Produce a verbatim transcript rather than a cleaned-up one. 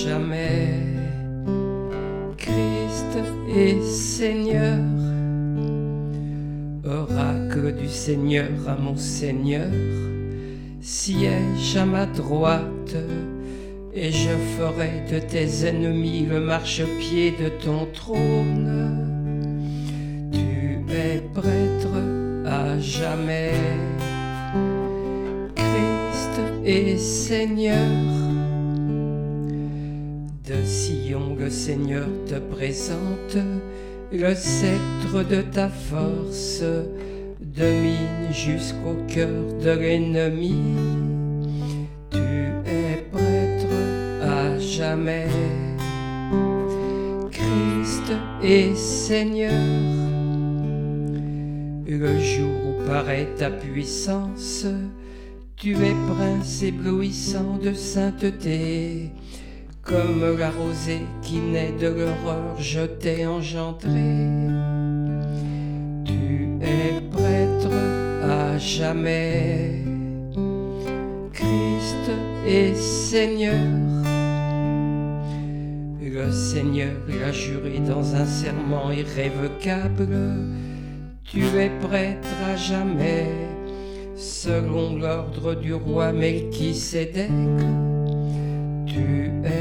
jamais. Christ est Seigneur, oracle du Seigneur à mon Seigneur, siège à ma droite, et je ferai de tes ennemis le marchepied de ton trône. Tu es prêtre à jamais. Christ est Seigneur. De Sion le Seigneur te présente le sceptre de ta force, domine jusqu'au cœur de l'ennemi. Tu es prêtre à jamais. Christ est Seigneur. Le jour où paraît ta puissance, tu es prince éblouissant de sainteté. Comme la rosée qui naît de l'aurore, je t'ai engendré. Tu es prêtre à jamais. Christ est Seigneur. Le Seigneur l'a juré dans un serment irrévocable. Tu es prêtre à jamais, selon l'ordre du roi Melchisédek. Tu es